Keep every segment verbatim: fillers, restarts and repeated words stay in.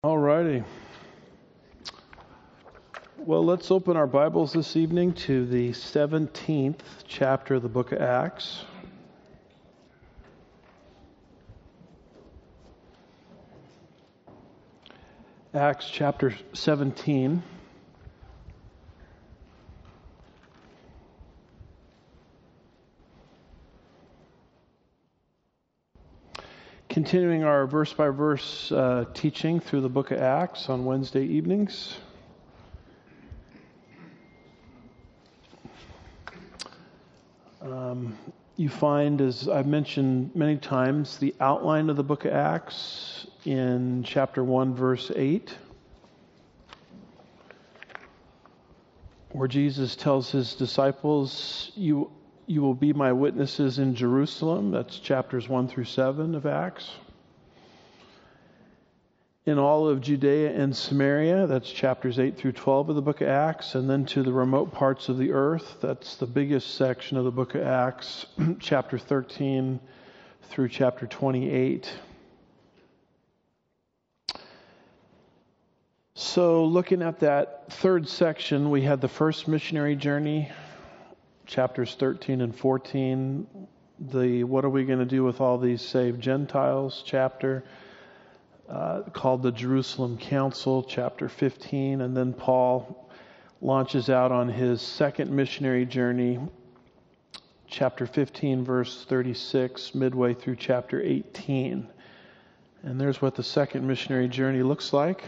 All righty. Well, let's open our Bibles this evening to the seventeenth chapter of the book of Acts. Acts chapter seventeen. Continuing our verse-by-verse uh, teaching through the book of Acts on Wednesday evenings. Um, you find, as I've mentioned many times, the outline of the book of Acts in chapter one, verse eight, where Jesus tells his disciples, you You will be my witnesses in Jerusalem. That's chapters one through seven of Acts. In all of Judea and Samaria, that's chapters eight through twelve of the book of Acts. And then to the remote parts of the earth, that's the biggest section of the book of Acts, chapter thirteen through chapter twenty-eight. So looking at that third section, we had the first missionary journey, chapters thirteen and fourteen, the what are we going to do with all these saved Gentiles chapter, uh, called the Jerusalem Council, chapter fifteen, and then Paul launches out on his second missionary journey, chapter fifteen, verse thirty-six, midway through chapter eighteen. And there's what the second missionary journey looks like.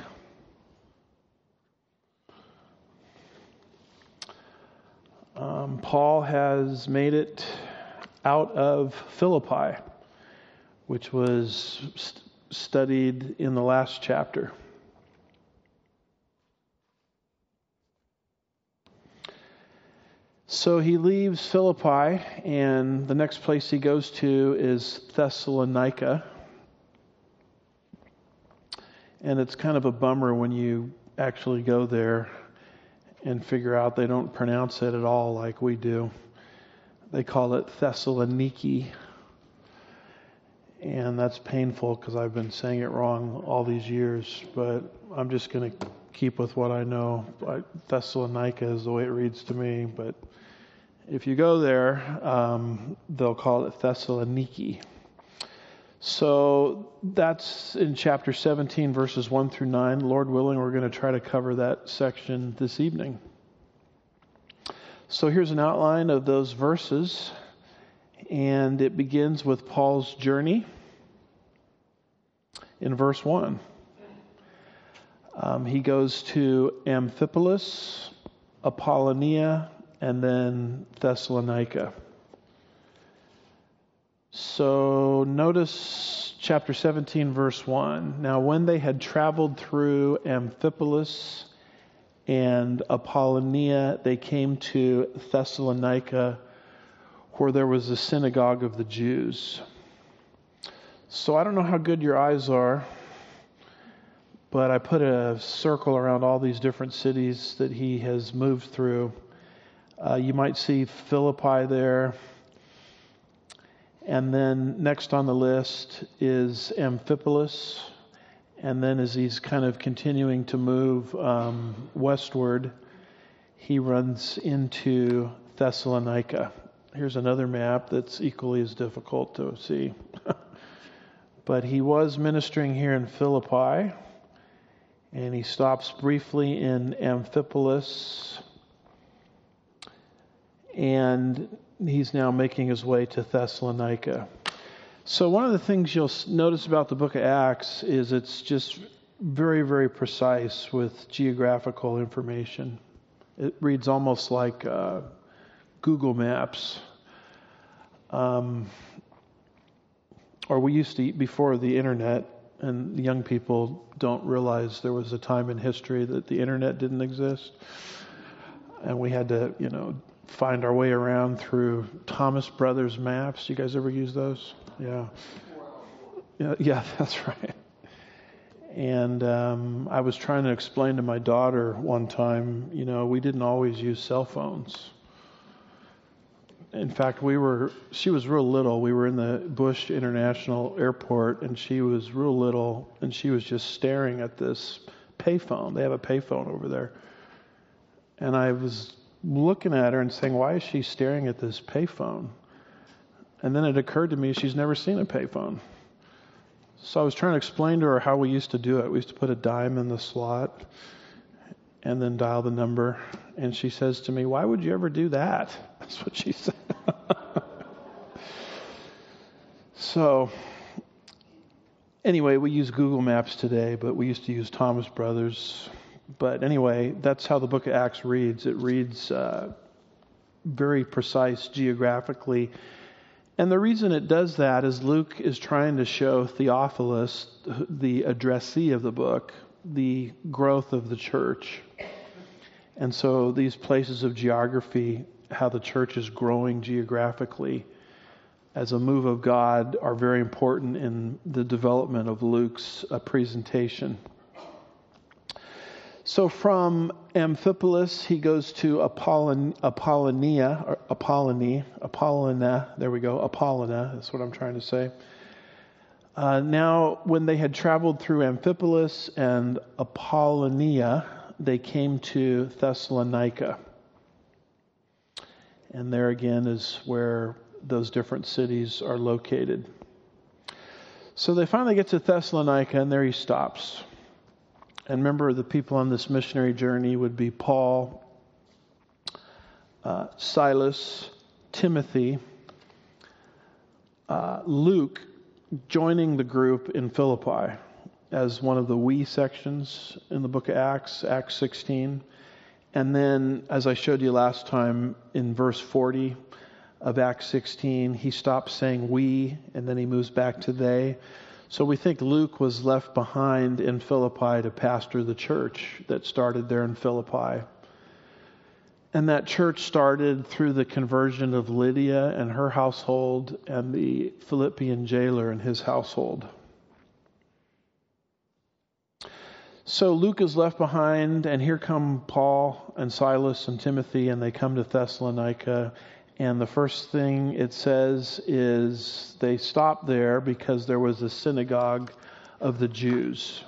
Um, Paul has made it out of Philippi, which was st- studied in the last chapter. So he leaves Philippi, and the next place he goes to is Thessalonica. And it's kind of a bummer when you actually go there and figure out they don't pronounce it at all like we do. They call it Thessaloniki. And that's painful because I've been saying it wrong all these years, but I'm just going to keep with what I know. Thessalonica is the way it reads to me, but if you go there, um, they'll call it Thessaloniki. So that's in chapter seventeen, verses one through nine. Lord willing, we're going to try to cover that section this evening. So here's an outline of those verses, and it begins with Paul's journey in verse one. Um, he goes to Amphipolis, Apollonia, and then Thessalonica. So notice chapter seventeen, verse one. Now when they had traveled through Amphipolis and Apollonia, they came to Thessalonica, where there was a synagogue of the Jews. So I don't know how good your eyes are, but I put a circle around all these different cities that he has moved through. Uh, you might see Philippi there. And then next on the list is Amphipolis. And then as he's kind of continuing to move um, westward, he runs into Thessalonica. Here's another map that's equally as difficult to see. But he was ministering here in Philippi, and he stops briefly in Amphipolis, and he's now making his way to Thessalonica. So one of the things you'll notice about the book of Acts is it's just very, very precise with geographical information. It reads almost like uh, Google Maps. Um, or we used to, before the internet, and young people don't realize there was a time in history that the internet didn't exist. And we had to, you know, find our way around through Thomas Brothers maps. You guys ever use those? Yeah. Yeah, yeah, that's right. And um, I was trying to explain to my daughter one time, you know, we didn't always use cell phones. in fact, we were, she was real little. We were in the Bush International Airport, and she was real little, and she was just staring at this payphone. They have a payphone over there. And I was looking at her and saying, why is she staring at this payphone? And then it occurred to me she's never seen a payphone. So I was trying to explain to her how we used to do it. We used to put a dime in the slot and then dial the number. And she says to me, why would you ever do that? That's what she said. So anyway, we use Google Maps today, but we used to use Thomas Brothers. But anyway, that's how the book of Acts reads. It reads uh, very precise geographically. And the reason it does that is Luke is trying to show Theophilus, the addressee of the book, the growth of the church. And so these places of geography, how the church is growing geographically as a move of God, are very important in the development of Luke's uh, presentation. So from Amphipolis, he goes to Apollon, Apollonia, or Apollonie, Apollina, there we go, Apollina, that's what I'm trying to say. Uh, now, when they had traveled through Amphipolis and Apollonia, they came to Thessalonica. And there again is where those different cities are located. So they finally get to Thessalonica, and there he stops. And remember, the people on this missionary journey would be Paul, uh, Silas, Timothy, uh, Luke, joining the group in Philippi as one of the we sections in the book of Acts, Acts sixteen. And then, as I showed you last time, in verse forty of Acts sixteen, he stops saying we, and then he moves back to they. So we think Luke was left behind in Philippi to pastor the church that started there in Philippi. And that church started through the conversion of Lydia and her household and the Philippian jailer and his household. So Luke is left behind, and here come Paul and Silas and Timothy, and they come to Thessalonica. And the first thing it says is they stopped there because there was a synagogue of the Jews.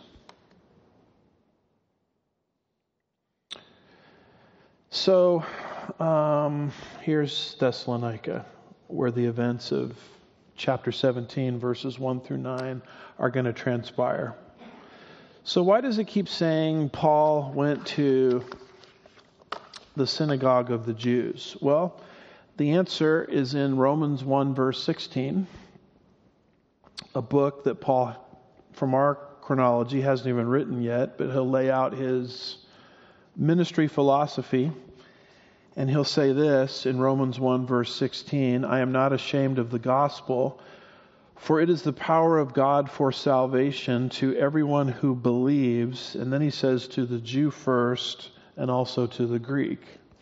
So um, here's Thessalonica, where the events of chapter seventeen, verses one through nine, are going to transpire. So why does it keep saying Paul went to the synagogue of the Jews? Well, the answer is in Romans one, verse sixteen, a book that Paul, from our chronology, hasn't even written yet, but he'll lay out his ministry philosophy, and he'll say this in Romans one, verse sixteen, I am not ashamed of the gospel, for it is the power of God for salvation to everyone who believes. And then he says to the Jew first, and also to the Greek.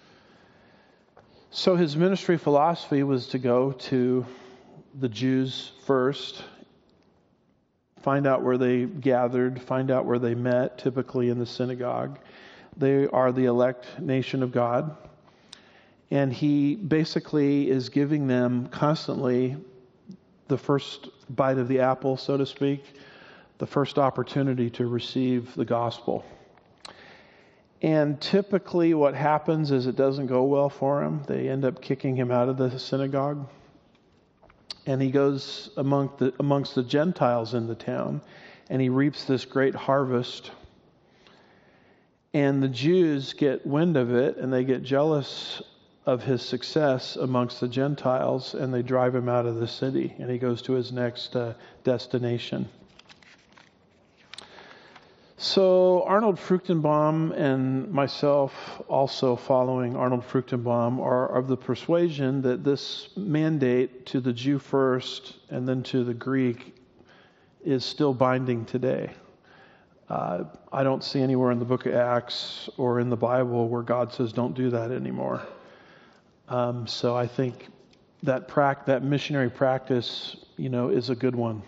So his ministry philosophy was to go to the Jews first, find out where they gathered, find out where they met, typically in the synagogue. They are the elect nation of God. And he basically is giving them constantly the first bite of the apple, so to speak, the first opportunity to receive the gospel. And typically what happens is it doesn't go well for him. They end up kicking him out of the synagogue. And he goes among the, amongst the Gentiles in the town, and he reaps this great harvest. And the Jews get wind of it, and they get jealous of his success amongst the Gentiles, and they drive him out of the city, and he goes to his next uh, destination. So Arnold Fruchtenbaum and myself, also following Arnold Fruchtenbaum, are of the persuasion that this mandate to the Jew first and then to the Greek is still binding today. Uh, I don't see anywhere in the book of Acts or in the Bible where God says don't do that anymore. Um, so I think that prac- that missionary practice, you know, is a good one.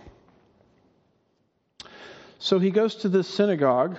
So he goes to this synagogue,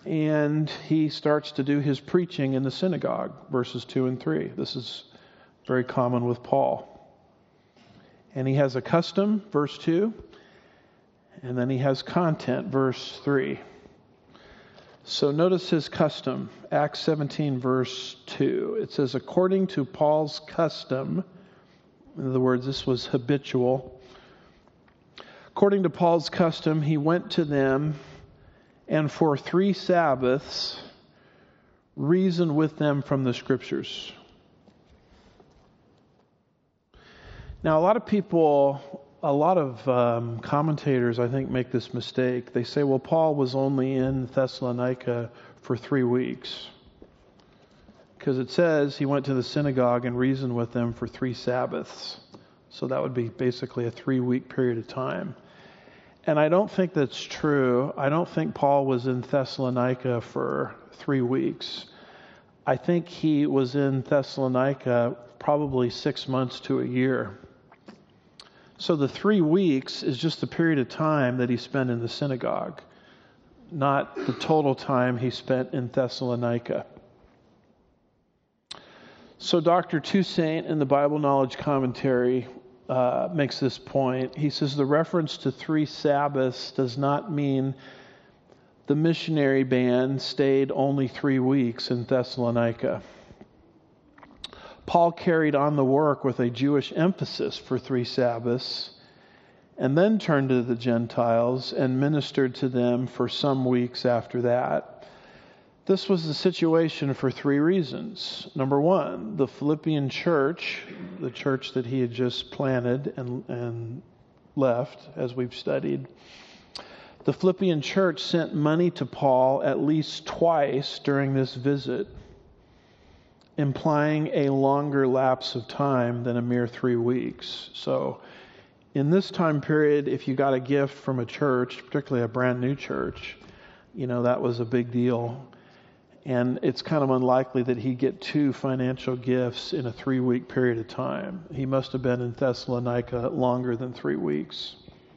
and he starts to do his preaching in the synagogue, verses two and three. This is very common with Paul. And he has a custom, verse two, and then he has content, verse three. So notice his custom, Acts seventeen, verse two. It says, according to Paul's custom, in other words, this was habitual. According to Paul's custom, he went to them and for three Sabbaths reasoned with them from the Scriptures. Now, a lot of people, a lot of um, commentators, I think, make this mistake. They say, well, Paul was only in Thessalonica for three weeks. Because it says he went to the synagogue and reasoned with them for three Sabbaths. So that would be basically a three-week period of time. And I don't think that's true. I don't think Paul was in Thessalonica for three weeks. I think he was in Thessalonica probably six months to a year. So the three weeks is just the period of time that he spent in the synagogue, not the total time he spent in Thessalonica. So Doctor Toussaint in the Bible Knowledge Commentary uh, makes this point. He says the reference to three Sabbaths does not mean the missionary band stayed only three weeks in Thessalonica. Paul carried on the work with a Jewish emphasis for three Sabbaths and then turned to the Gentiles and ministered to them for some weeks after that. This was the situation for three reasons. Number one, the Philippian church, the church that he had just planted and, and left, as we've studied, the Philippian church sent money to Paul at least twice during this visit, implying a longer lapse of time than a mere three weeks. So in this time period, if you got a gift from a church, particularly a brand new church, you know, that was a big deal. And it's kind of unlikely that he'd get two financial gifts in a three-week period of time. He must have been in Thessalonica longer than three weeks.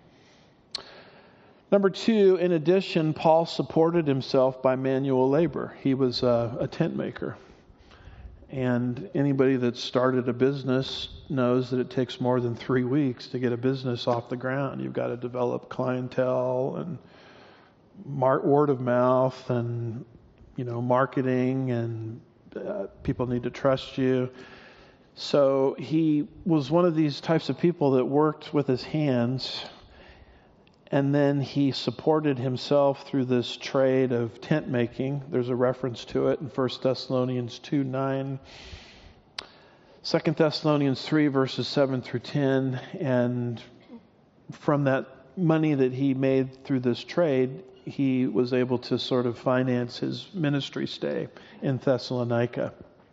Number two, in addition, Paul supported himself by manual labor. He was a, a tent maker. And anybody that's started a business knows that it takes more than three weeks to get a business off the ground. You've got to develop clientele and mar- word of mouth and, you know, marketing, and uh, people need to trust you. So he was one of these types of people that worked with his hands, and then he supported himself through this trade of tent making. There's a reference to it in First Thessalonians two nine, Second Thessalonians three, verses seven through ten. And from that money that he made through this trade, he was able to sort of finance his ministry stay in Thessalonica.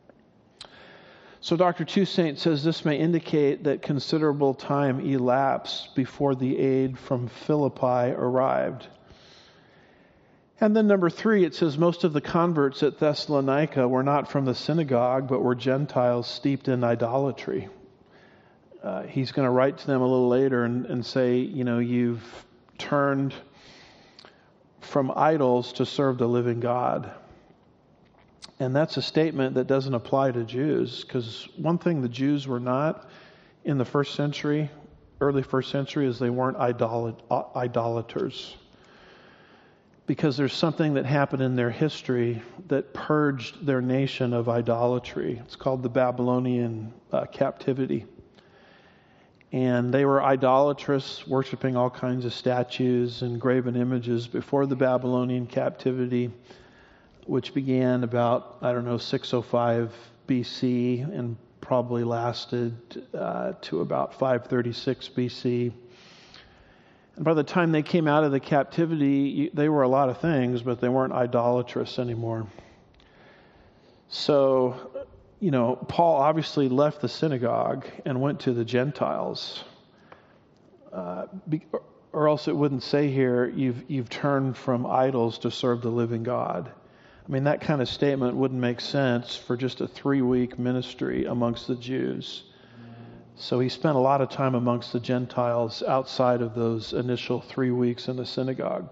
So Doctor Toussaint says this may indicate that considerable time elapsed before the aid from Philippi arrived. And then number three, it says most of the converts at Thessalonica were not from the synagogue, but were Gentiles steeped in idolatry. Uh, he's going to write to them a little later and, and say, you know, you've turned from idols to serve the living God. And that's a statement that doesn't apply to Jews, because one thing the Jews were not in the first century, early first century, is they weren't idolat- idolaters. Because there's something that happened in their history that purged their nation of idolatry. It's called the Babylonian uh, captivity. And they were idolatrous, worshiping all kinds of statues and graven images before the Babylonian captivity, which began about, I don't know, six oh five B C and probably lasted uh, to about five thirty-six B C. And by the time they came out of the captivity, they were a lot of things, but they weren't idolatrous anymore. So, you know, Paul obviously left the synagogue and went to the Gentiles. Uh, be, or else it wouldn't say here, you've you've turned from idols to serve the living God. I mean, that kind of statement wouldn't make sense for just a three-week ministry amongst the Jews. So he spent a lot of time amongst the Gentiles outside of those initial three weeks in the synagogue.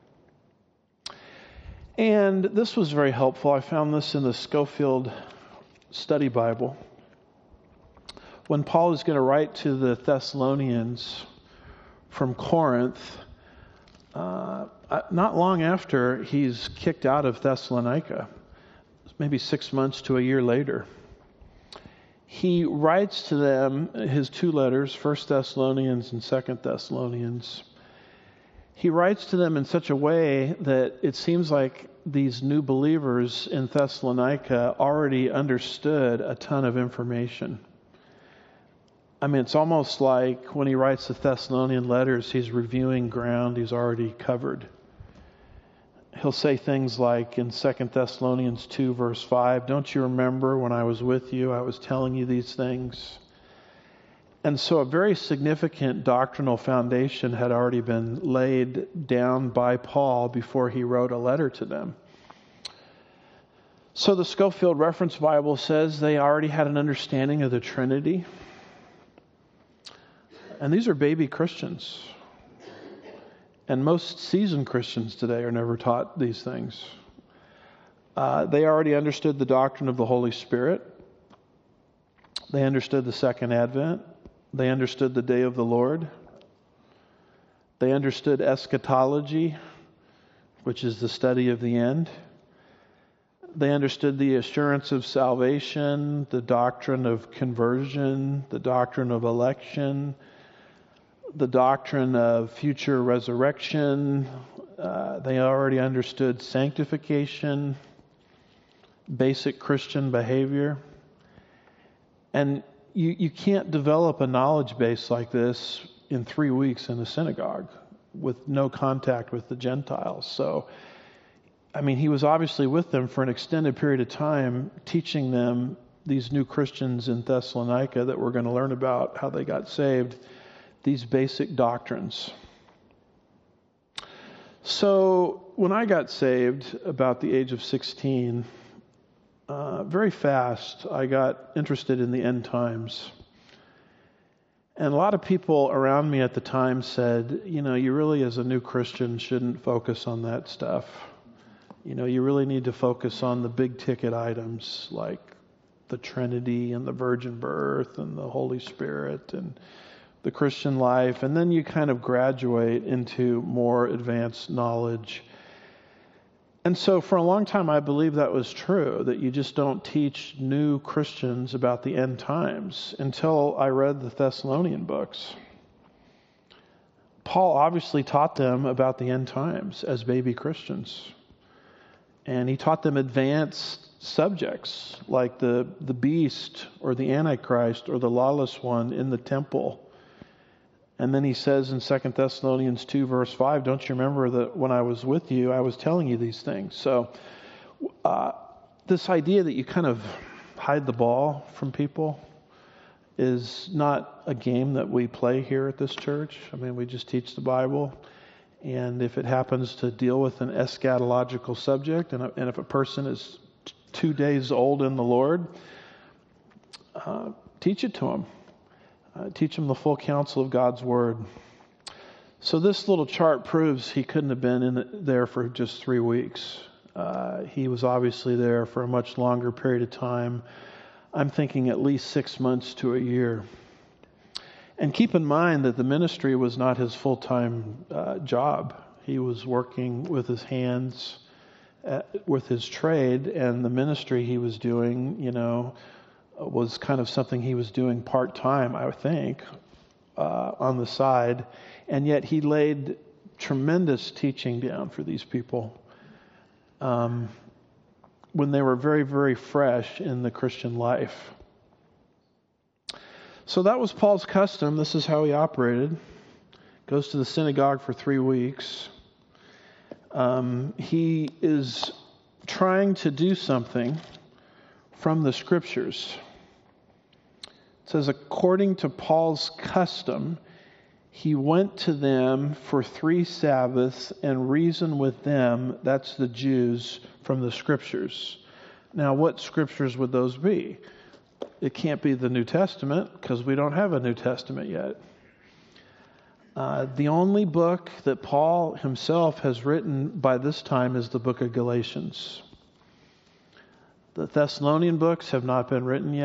And this was very helpful. I found this in the Scofield Study Bible. when Paul is going to write to the Thessalonians from Corinth, uh, not long after he's kicked out of Thessalonica, maybe six months to a year later, he writes to them his two letters, First Thessalonians and Second Thessalonians. He writes to them in such a way that it seems like these new believers in Thessalonica already understood a ton of information. I mean, it's almost like when he writes the Thessalonian letters, he's reviewing ground he's already covered. He'll say things like in Second Thessalonians two, verse five, "Don't you remember when I was with you, I was telling you these things?" And so a very significant doctrinal foundation had already been laid down by Paul before he wrote a letter to them. So the Scofield Reference Bible says they already had an understanding of the Trinity. And these are baby Christians. And most seasoned Christians today are never taught these things. Uh, they already understood the doctrine of the Holy Spirit. They understood the second advent. They understood the day of the Lord. They understood eschatology, which is the study of the end. They understood the assurance of salvation, the doctrine of conversion, the doctrine of election, the doctrine of future resurrection. Uh, they already understood sanctification, basic Christian behavior. And you, you can't develop a knowledge base like this in three weeks in a synagogue with no contact with the Gentiles. So, I mean, he was obviously with them for an extended period of time, teaching them, these new Christians in Thessalonica that we're going to learn about how they got saved, these basic doctrines. So when I got saved about the age of sixteen, uh, very fast I got interested in the end times. And a lot of people around me at the time said, you know, you really as a new Christian shouldn't focus on that stuff. You know, you really need to focus on the big ticket items like the Trinity and the virgin birth and the Holy Spirit and the Christian life, and then you kind of graduate into more advanced knowledge. And so for a long time I believed that was true, that you just don't teach new Christians about the end times, until I read the Thessalonian books. Paul obviously taught them about the end times as baby Christians. And he taught them advanced subjects like the, the beast or the Antichrist or the lawless one in the temple. And then he says in Second Thessalonians two, verse five, "Don't you remember that when I was with you, I was telling you these things?" So uh, this idea that you kind of hide the ball from people is not a game that we play here at this church. I mean, we just teach the Bible. And if it happens to deal with an eschatological subject, and, and if a person is t- two days old in the Lord, uh, teach it to them. Uh, teach him the full counsel of God's Word. So this little chart proves he couldn't have been in it, there for just three weeks. Uh, he was obviously there for a much longer period of time. I'm thinking at least six months to a year. And keep in mind that the ministry was not his full-time uh, job. He was working with his hands, uh, with his trade, and the ministry he was doing, you know, was kind of something he was doing part-time, I think, uh, on the side. And yet he laid tremendous teaching down for these people um, when they were very, very fresh in the Christian life. So that was Paul's custom. This is how he operated. Goes to the synagogue for three weeks. Um, he is trying to do something from the Scriptures. It says, according to Paul's custom, he went to them for three Sabbaths and reasoned with them, that's the Jews, from the Scriptures. Now, what Scriptures would those be? It can't be the New Testament, because we don't have a New Testament yet. Uh, the only book that Paul himself has written by this time is the book of Galatians. The Thessalonian books have not been written yet.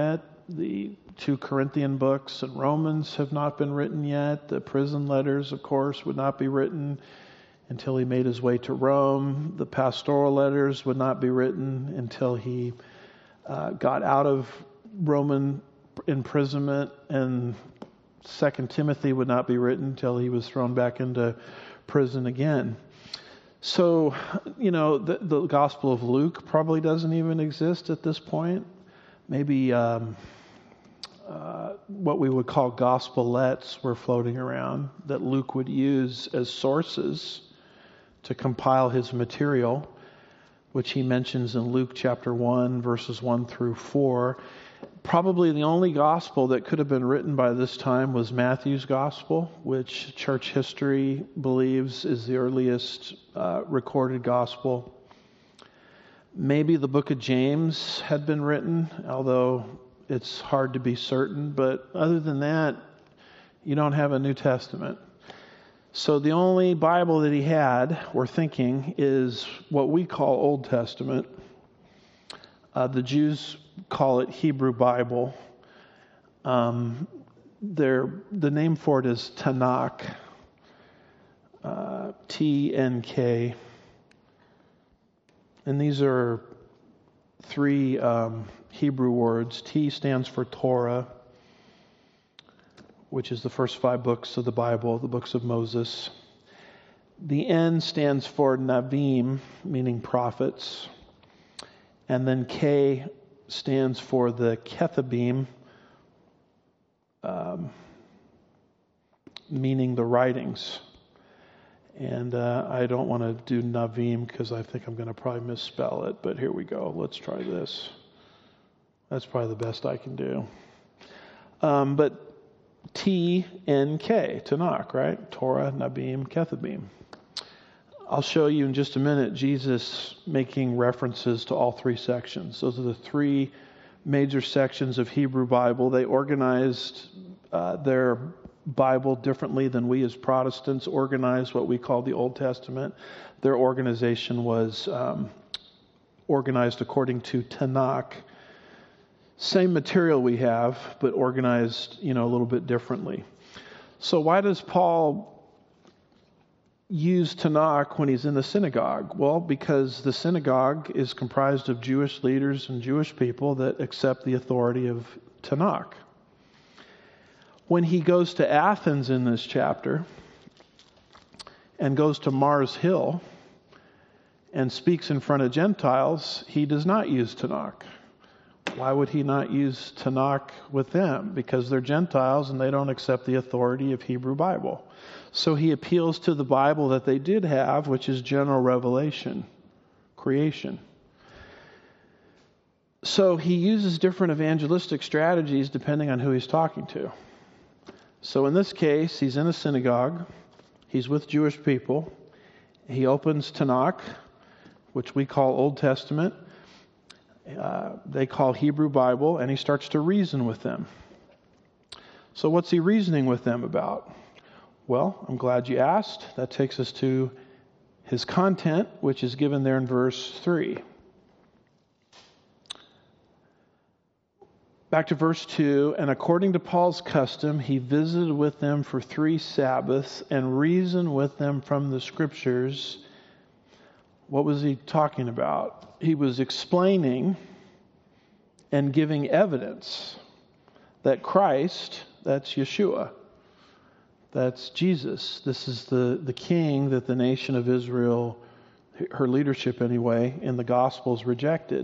the two Corinthian books and Romans have not been written yet. The prison letters, of course, would not be written until he made his way to Rome. The pastoral letters would not be written until he uh, got out of Roman imprisonment, and Second Timothy would not be written until he was thrown back into prison again. So, you know, the, the Gospel of Luke probably doesn't even exist at this point. Maybe um, uh, what we would call gospelettes were floating around that Luke would use as sources to compile his material, which he mentions in Luke chapter one, verses one through four. Probably the only gospel that could have been written by this time was Matthew's gospel, which church history believes is the earliest uh, recorded gospel. Maybe the book of James had been written, although it's hard to be certain. But other than that, you don't have a New Testament. So the only Bible that he had, we're thinking, is what we call Old Testament. Uh, the Jews call it Hebrew Bible. Um, the name for it is Tanakh, uh, T N K. And these are three um, Hebrew words. T stands for Torah, which is the first five books of the Bible, the books of Moses. The N stands for Navim, meaning prophets. And then K stands for the Kethabim, um, meaning the writings. And uh, I don't want to do Navim because I think I'm going to probably misspell it, but here we go. Let's try this. That's probably the best I can do. Um, but T N K, Tanakh, right? Torah, Nabim, Kethabim. I'll show you in just a minute Jesus making references to all three sections. Those are the three major sections of Hebrew Bible. They organized uh, their Bible differently than we as Protestants organize what we call the Old Testament. Their organization was um, organized according to Tanakh. Same material we have, but organized, you know, a little bit differently. So why does Paul use Tanakh when he's in the synagogue? Well, because the synagogue is comprised of Jewish leaders and Jewish people that accept the authority of Tanakh. When he goes to Athens in this chapter and goes to Mars Hill and speaks in front of Gentiles, he does not use Tanakh. Why would he not use Tanakh with them? Because they're Gentiles and they don't accept the authority of Hebrew Bible. So he appeals to the Bible that they did have, which is general revelation, creation. So he uses different evangelistic strategies depending on who he's talking to. So in this case, he's in a synagogue. He's with Jewish people. He opens Tanakh, which we call Old Testament. Uh, they call Hebrew Bible, and he starts to reason with them. So what's he reasoning with them about? Well, I'm glad you asked. That takes us to his content, which is given there in verse three. Back to verse two, and according to Paul's custom, he visited with them for three Sabbaths and reasoned with them from the Scriptures. What was he talking about? He was explaining and giving evidence that Christ, that's Yeshua, that's Jesus. This is the, the king that the nation of Israel, her leadership anyway, in the Gospels rejected.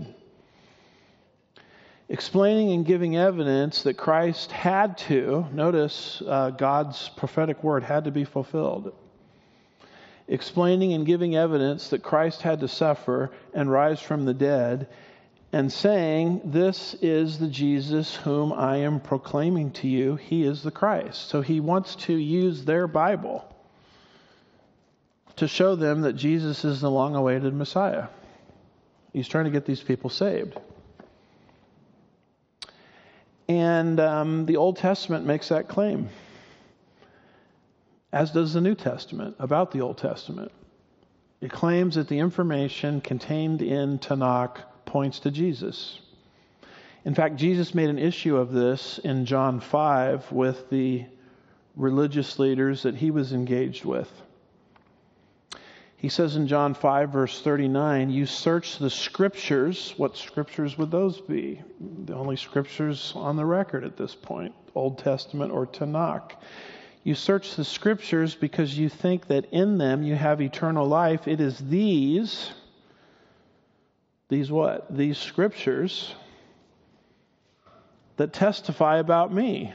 Explaining and giving evidence that Christ had to, notice uh, God's prophetic word had to be fulfilled. Explaining and giving evidence that Christ had to suffer and rise from the dead, and saying, this is the Jesus whom I am proclaiming to you. He is the Christ. So he wants to use their Bible to show them that Jesus is the long-awaited Messiah. He's trying to get these people saved. And um, the Old Testament makes that claim, as does the New Testament about the Old Testament. It claims that the information contained in Tanakh points to Jesus. In fact, Jesus made an issue of this in John five with the religious leaders that he was engaged with. He says in John five, verse thirty-nine, you search the scriptures. What scriptures would those be? The only scriptures on the record at this point, Old Testament or Tanakh. You search the scriptures because you think that in them you have eternal life. It is these, these what? These scriptures that testify about me.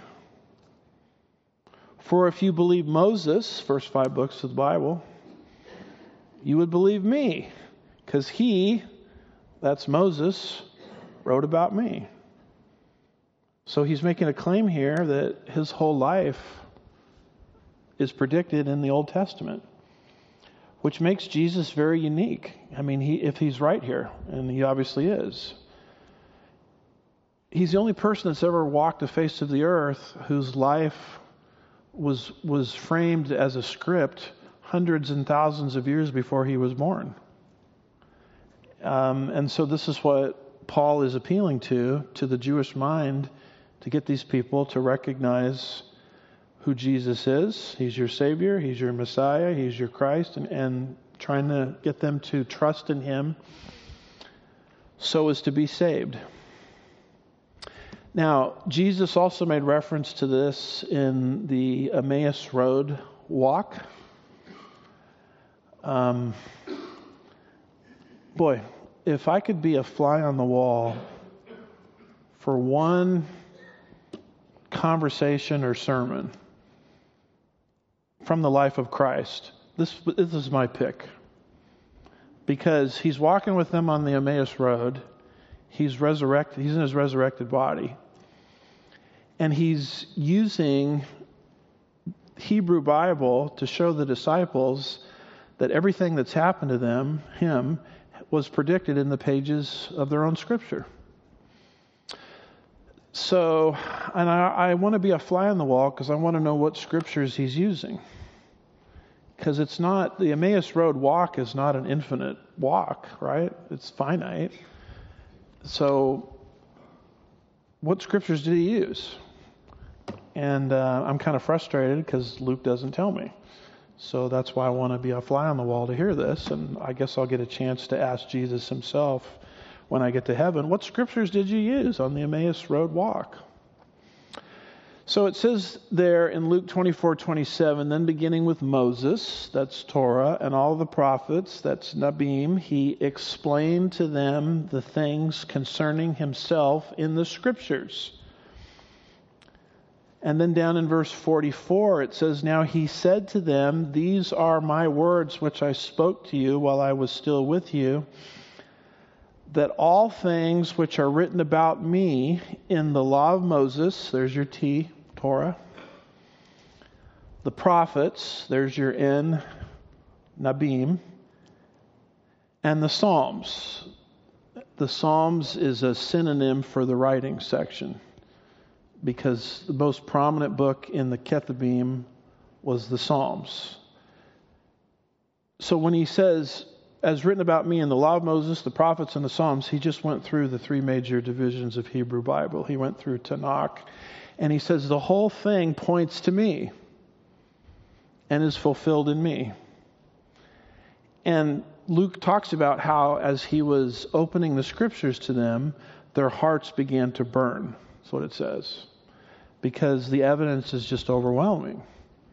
For if you believe Moses, first five books of the Bible, you would believe me, because he, that's Moses, wrote about me. So he's making a claim here that his whole life is predicted in the Old Testament, which makes Jesus very unique. I mean, he, if he's right here, and he obviously is, he's the only person that's ever walked the face of the earth whose life was was framed as a script hundreds and thousands of years before he was born. Um, and so this is what Paul is appealing to, to the Jewish mind, to get these people to recognize who Jesus is. He's your Savior, He's your Messiah, He's your Christ, and, and trying to get them to trust in Him so as to be saved. Now, Jesus also made reference to this in the Emmaus Road walk. Um, boy, if I could be a fly on the wall for one conversation or sermon from the life of Christ, this, this is my pick. Because he's walking with them on the Emmaus Road. He's resurrected. He's in his resurrected body. And he's using Hebrew Bible to show the disciples that everything that's happened to them, him, was predicted in the pages of their own scripture. So, and I, I want to be a fly on the wall because I want to know what scriptures he's using. Because it's not, the Emmaus Road walk is not an infinite walk, right? It's finite. So, what scriptures did he use? And uh, I'm kind of frustrated because Luke doesn't tell me. So that's why I want to be a fly on the wall to hear this. And I guess I'll get a chance to ask Jesus himself when I get to heaven, what scriptures did you use on the Emmaus Road walk? So it says there in Luke twenty-four twenty-seven, then beginning with Moses, that's Torah, and all the prophets, that's Nabim, he explained to them the things concerning himself in the scriptures. And then down in verse forty-four, it says, now he said to them, these are my words which I spoke to you while I was still with you, that all things which are written about me in the law of Moses, there's your T, Torah, the prophets, there's your N, Nabim, and the Psalms. The Psalms is a synonym for the writing section, because the most prominent book in the Ketubim was the Psalms. So when he says, as written about me in the law of Moses, the prophets, and the Psalms, he just went through the three major divisions of Hebrew Bible. He went through Tanakh, and he says the whole thing points to me and is fulfilled in me. And Luke talks about how as he was opening the scriptures to them, their hearts began to burn. That's what it says. Because the evidence is just overwhelming.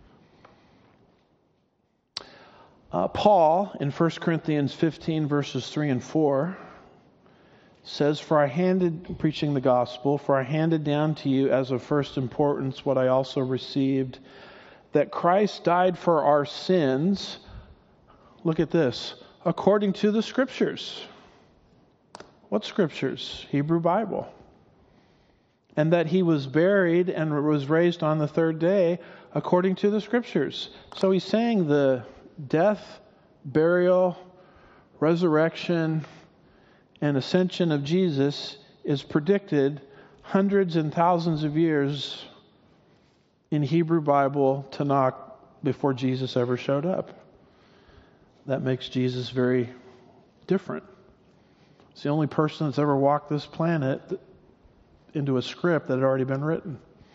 Uh, Paul, in First Corinthians fifteen, verses three and four, says, For I handed, preaching the gospel, for I handed down to you as of first importance what I also received, that Christ died for our sins, look at this, according to the scriptures. What scriptures? Hebrew Bible. And that he was buried and was raised on the third day according to the scriptures. So he's saying the death, burial, resurrection, and ascension of Jesus is predicted hundreds and thousands of years in Hebrew Bible, Tanakh, before Jesus ever showed up. That makes Jesus very different. It's the only person that's ever walked this planet into a script that had already been written.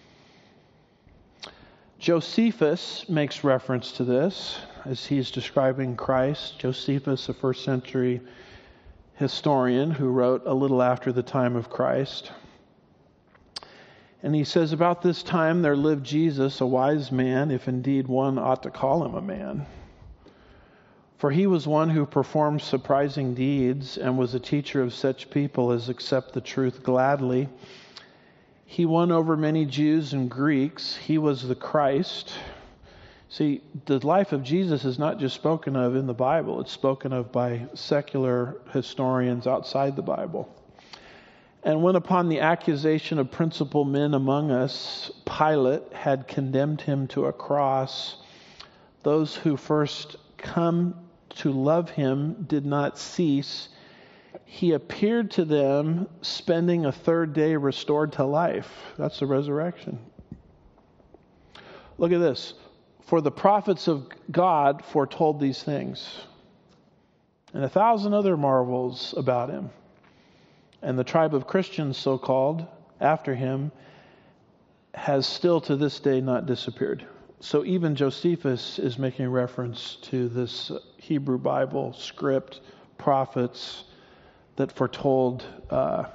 Josephus makes reference to this as he's describing Christ. Josephus, a first century historian who wrote a little after the time of Christ. And he says, about this time there lived Jesus, a wise man, if indeed one ought to call him a man. For he was one who performed surprising deeds and was a teacher of such people as accept the truth gladly. He won over many Jews and Greeks. He was the Christ. See, the life of Jesus is not just spoken of in the Bible. It's spoken of by secular historians outside the Bible. And when upon the accusation of principal men among us, Pilate had condemned him to a cross, those who first come to love him did not cease. He appeared to them, spending a third day restored to life. That's the resurrection. Look at this. For the prophets of God foretold these things, and a thousand other marvels about him. And the tribe of Christians, so-called, after him, has still to this day not disappeared. So even Josephus is making reference to this Hebrew Bible script, prophets that foretold uh,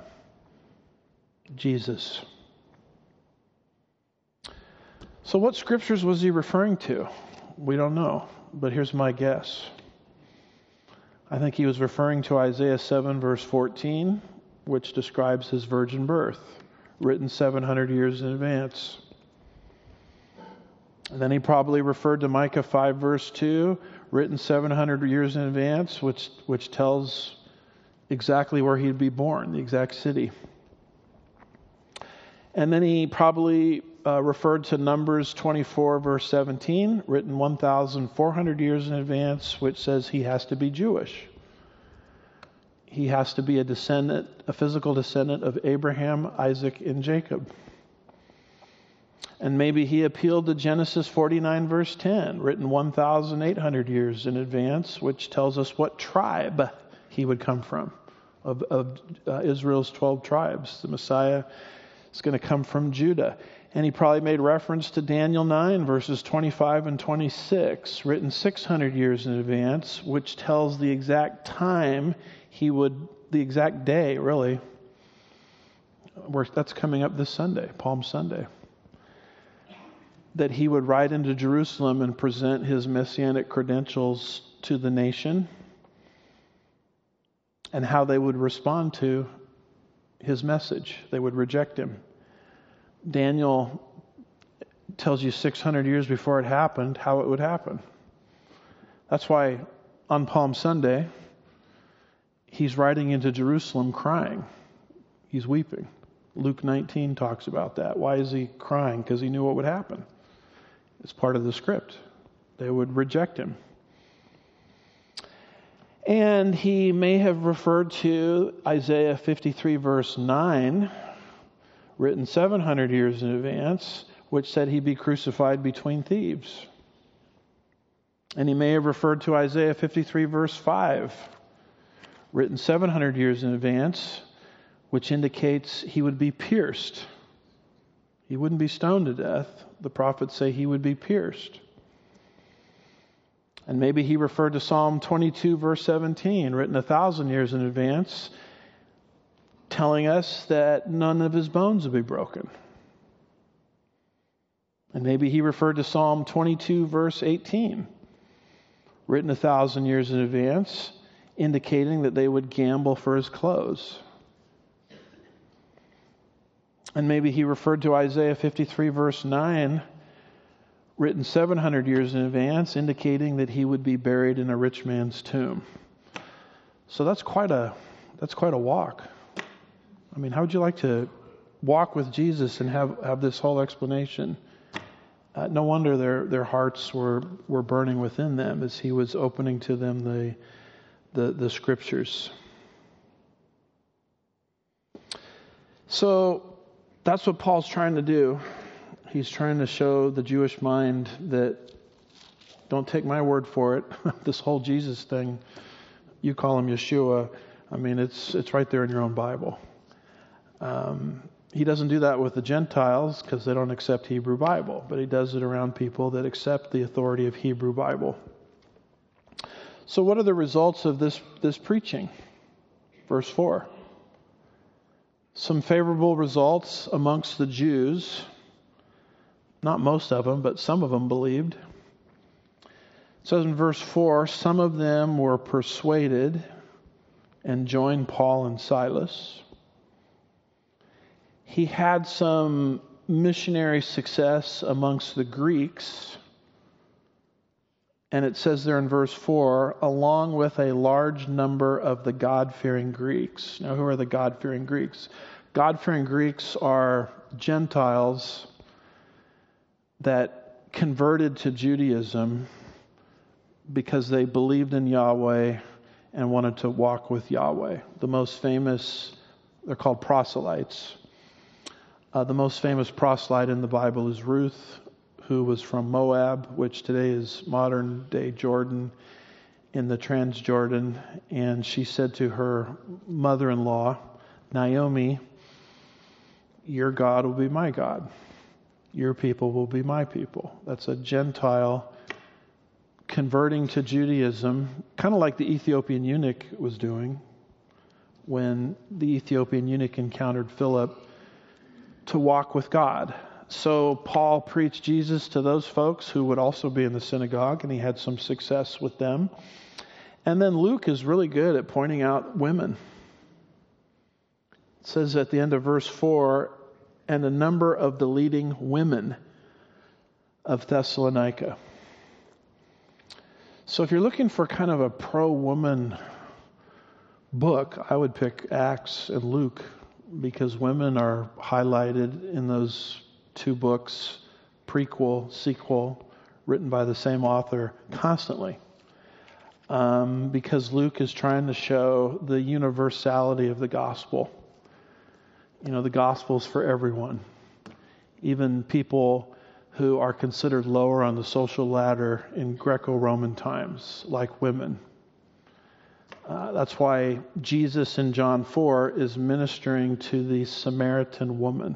Jesus. So what scriptures was he referring to? We don't know, but here's my guess. I think he was referring to Isaiah seven, verse fourteen, which describes his virgin birth, written seven hundred years in advance. And then he probably referred to Micah five, verse two, written seven hundred years in advance, which which tells exactly where he'd be born, the exact city. And then he probably uh, referred to Numbers twenty-four, verse seventeen, written one thousand four hundred years in advance, which says he has to be Jewish. He has to be a descendant, a physical descendant of Abraham, Isaac, and Jacob. And maybe he appealed to Genesis forty-nine, verse ten, written one thousand eight hundred years in advance, which tells us what tribe he would come from, of, of uh, Israel's twelve tribes. The Messiah is going to come from Judah. And he probably made reference to Daniel nine, verses twenty-five and twenty-six, written six hundred years in advance, which tells the exact time he would, the exact day, really. Where that's coming up this Sunday, Palm Sunday. That he would ride into Jerusalem and present his messianic credentials to the nation, and how they would respond to his message. They would reject him. Daniel tells you six hundred years before it happened how it would happen. That's why on Palm Sunday, he's riding into Jerusalem crying. He's weeping. Luke nineteen talks about that. Why is he crying? Because he knew what would happen. It's part of the script. They would reject him. And he may have referred to Isaiah fifty-three, verse nine, written seven hundred years in advance, which said he'd be crucified between thieves. And he may have referred to Isaiah fifty-three, verse five, written seven hundred years in advance, which indicates he would be pierced. He wouldn't be stoned to death. The prophets say he would be pierced. And maybe he referred to Psalm twenty-two, verse seventeen, written a thousand years in advance, telling us that none of his bones would be broken. And maybe he referred to Psalm twenty-two, verse eighteen, written a thousand years in advance, indicating that they would gamble for his clothes. And maybe he referred to Isaiah fifty-three, verse nine, written seven hundred years in advance, indicating that he would be buried in a rich man's tomb. So that's quite a that's quite a walk. I mean, how would you like to walk with Jesus and have, have this whole explanation? Uh, no wonder their their hearts were, were burning within them as he was opening to them the the, the scriptures. So that's what Paul's trying to do. He's trying to show the Jewish mind that, don't take my word for it, this whole Jesus thing, you call him Yeshua, I mean, it's it's right there in your own Bible. Um, He doesn't do that with the Gentiles because they don't accept Hebrew Bible, but he does it around people that accept the authority of Hebrew Bible. So what are the results of this, this preaching? Verse four. Some favorable results amongst the Jews. Not most of them, but some of them believed. It says in verse four, some of them were persuaded and joined Paul and Silas. He had some missionary success amongst the Greeks. And it says there in verse four, along with a large number of the God-fearing Greeks. Now, who are the God-fearing Greeks? God-fearing Greeks are Gentiles that converted to Judaism because they believed in Yahweh and wanted to walk with Yahweh. The most famous, they're called proselytes. Uh, the most famous proselyte in the Bible is Ruth, who was from Moab, which today is modern-day Jordan, in the Transjordan. And she said to her mother-in-law, Naomi, your God will be my God. Your people will be my people. That's a Gentile converting to Judaism, kind of like the Ethiopian eunuch was doing when the Ethiopian eunuch encountered Philip to walk with God. So Paul preached Jesus to those folks who would also be in the synagogue, and he had some success with them. And then Luke is really good at pointing out women. It says at the end of verse four, and a number of the leading women of Thessalonica. So if you're looking for kind of a pro-woman book, I would pick Acts and Luke, because women are highlighted in those two books, prequel, sequel, written by the same author constantly. Um, because Luke is trying to show the universality of the gospel. You know, the gospel's for everyone. Even people who are considered lower on the social ladder in Greco-Roman times, like women. Uh, that's why Jesus in John four is ministering to the Samaritan woman.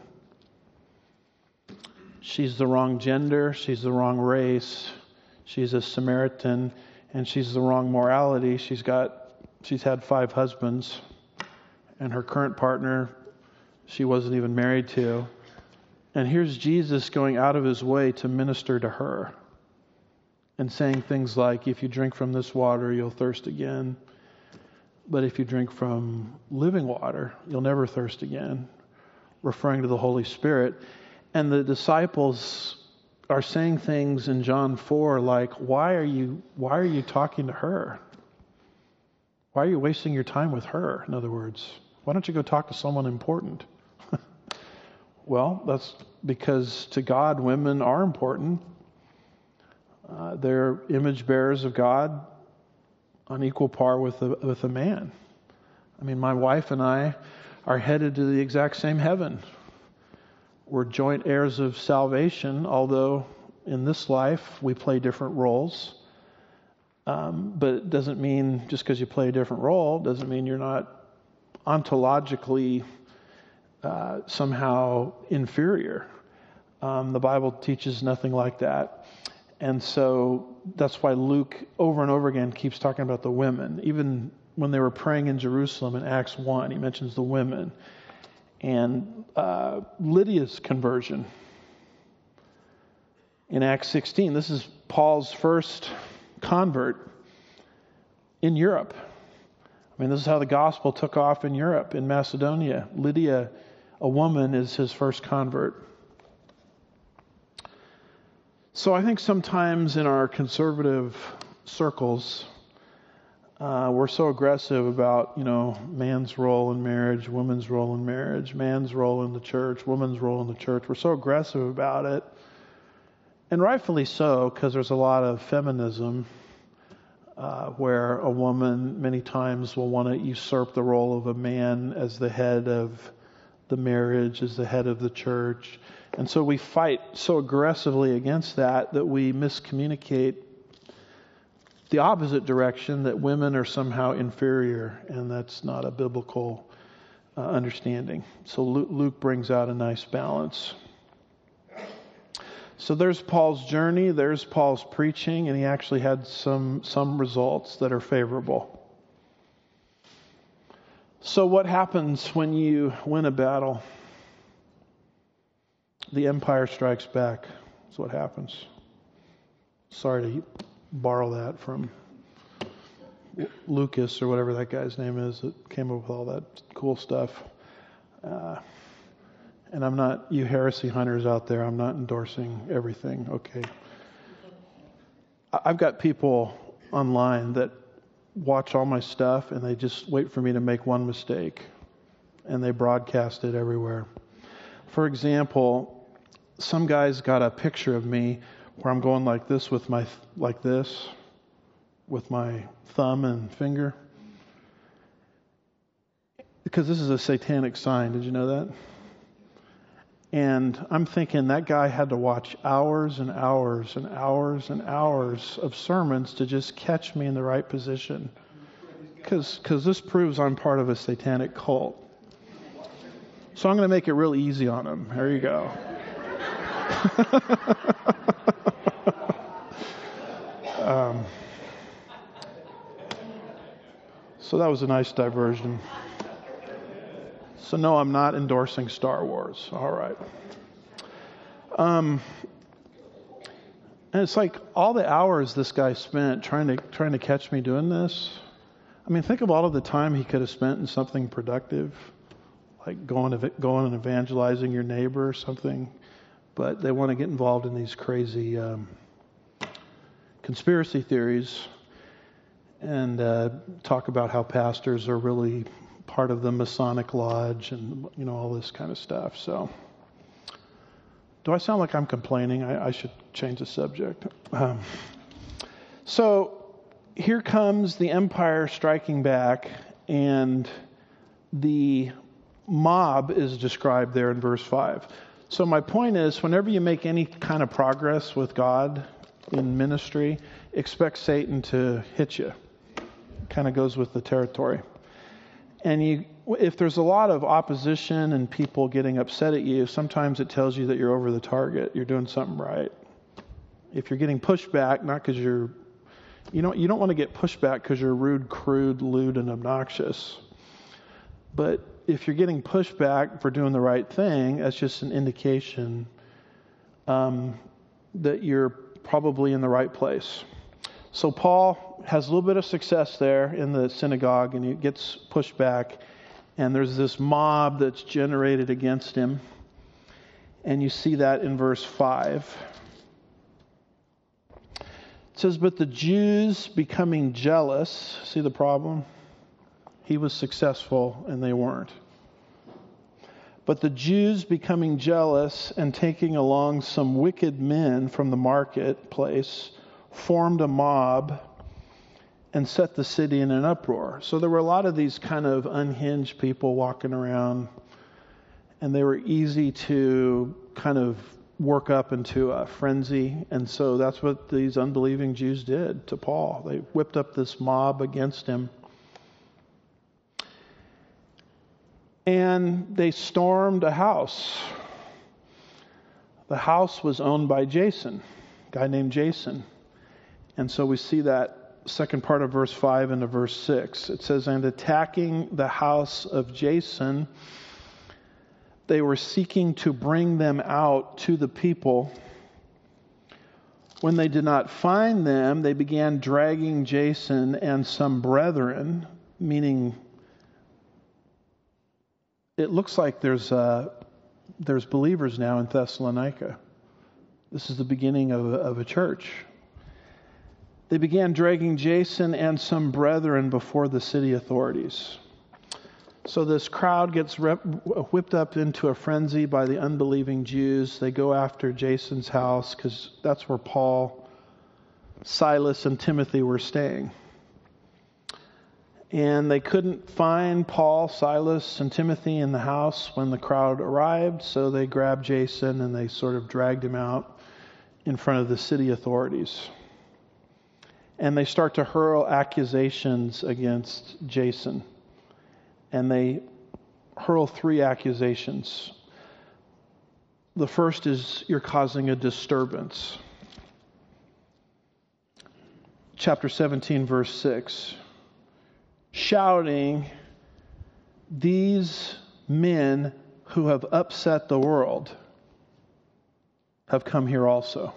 She's the wrong gender, she's the wrong race, she's a Samaritan, and she's the wrong morality. She's got, she's had five husbands, and her current partner, she wasn't even married to. And here's Jesus going out of his way to minister to her and saying things like, if you drink from this water, you'll thirst again. But if you drink from living water, you'll never thirst again, referring to the Holy Spirit. And the disciples are saying things in John four like, why are you why are you talking to her? Why are you wasting your time with her? In other words, why don't you go talk to someone important? Well, that's because to God, women are important. Uh, they're image bearers of God on equal par with a, with a man. I mean, my wife and I are headed to the exact same heaven. We're joint heirs of salvation, although in this life we play different roles. Um, but it doesn't mean, just because you play a different role, doesn't mean you're not ontologically uh, somehow inferior. Um, the Bible teaches nothing like that. And so that's why Luke over and over again keeps talking about the women. Even when they were praying in Jerusalem in Acts one, he mentions the women. And uh, Lydia's conversion in Acts sixteen. This is Paul's first convert in Europe. I mean, this is how the gospel took off in Europe, in Macedonia. Lydia, a woman, is his first convert. So I think sometimes in our conservative circles, uh, we're so aggressive about, you know, man's role in marriage, woman's role in marriage, man's role in the church, woman's role in the church. We're so aggressive about it. And rightfully so, because there's a lot of feminism uh, where a woman many times will want to usurp the role of a man as the head of the marriage, as the head of the church. And so we fight so aggressively against that that we miscommunicate the opposite direction, that women are somehow inferior, and that's not a biblical uh, understanding. So Luke, Luke brings out a nice balance. So there's Paul's journey, there's Paul's preaching, and he actually had some some results that are favorable. So what happens when you win a battle? The empire strikes back. That's what happens. Sorry to borrow that from Lucas or whatever that guy's name is that came up with all that cool stuff. Uh, and I'm not, you heresy hunters out there, I'm not endorsing everything, okay? I've got people online that watch all my stuff and they just wait for me to make one mistake and they broadcast it everywhere. For example, some guy's got a picture of me where I'm going like this with my, like this, with my thumb and finger. Because this is a satanic sign. Did you know that? And I'm thinking that guy had to watch hours and hours and hours and hours of sermons to just catch me in the right position. Because because this proves I'm part of a satanic cult. So I'm going to make it real easy on him. There you go. um, so that was a nice diversion. So no, I'm not endorsing Star Wars. All right. Um, and it's like all the hours this guy spent trying to trying to catch me doing this. I mean, think of all of the time he could have spent in something productive, like going going and evangelizing your neighbor or something. But they want to get involved in these crazy um, conspiracy theories and uh, talk about how pastors are really part of the Masonic Lodge and, you know, all this kind of stuff. So, do I sound like I'm complaining? I, I should change the subject. Um, so, here comes the empire striking back, and the mob is described there in verse five. So my point is, whenever you make any kind of progress with God in ministry, expect Satan to hit you. Kind of goes with the territory. And you, if there's a lot of opposition and people getting upset at you, sometimes it tells you that you're over the target. You're doing something right. If you're getting pushed back, not because you're, you don't, you don't want to get pushed back because you're rude, crude, lewd, and obnoxious. But if you're getting pushed back for doing the right thing, that's just an indication um, that you're probably in the right place. So Paul has a little bit of success there in the synagogue, and he gets pushed back, and there's this mob that's generated against him. And you see that in verse five. It says, but the Jews becoming jealous, see the problem? He was successful and they weren't. But the Jews becoming jealous and taking along some wicked men from the marketplace formed a mob and set the city in an uproar. So there were a lot of these kind of unhinged people walking around, and they were easy to kind of work up into a frenzy. And so that's what these unbelieving Jews did to Paul. They whipped up this mob against him. And they stormed a house. The house was owned by Jason, a guy named Jason. And so we see that second part of verse five into verse six. It says, and attacking the house of Jason, they were seeking to bring them out to the people. When they did not find them, they began dragging Jason and some brethren, meaning it looks like there's uh, there's believers now in Thessalonica. This is the beginning of a, of a church. They began dragging Jason and some brethren before the city authorities. So this crowd gets rep- whipped up into a frenzy by the unbelieving Jews. They go after Jason's house because that's where Paul, Silas, and Timothy were staying. And they couldn't find Paul, Silas, and Timothy in the house when the crowd arrived, so they grabbed Jason and they sort of dragged him out in front of the city authorities. And they start to hurl accusations against Jason. And they hurl three accusations. The first is you're causing a disturbance. Chapter seventeen, verse six. Shouting, these men who have upset the world have come here also.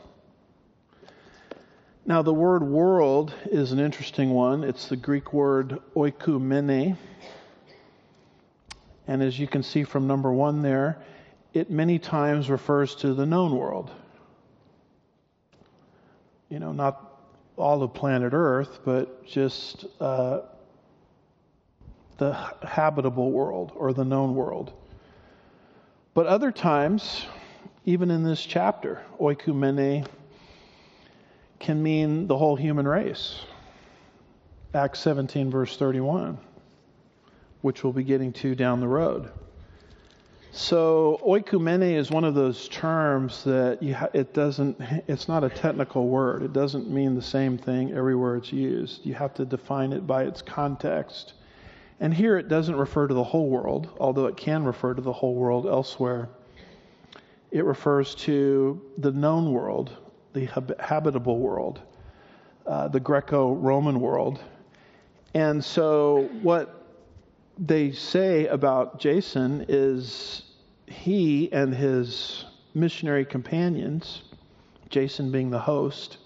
Now, the word world is an interesting one. It's the Greek word oikumene. And as you can see from number one there, it many times refers to the known world. You know, not all of planet Earth, but just uh, the habitable world or the known world. But other times, even in this chapter, oikumene can mean the whole human race. Acts seventeen, verse thirty-one, which we'll be getting to down the road. So oikumene is one of those terms that you ha- it doesn't, it's not a technical word. It doesn't mean the same thing everywhere it's used. You have to define it by its context. And here it doesn't refer to the whole world, although it can refer to the whole world elsewhere. It refers to the known world, the hab- habitable world, uh, the Greco-Roman world. And so what they say about Jason is he and his missionary companions, Jason being the host,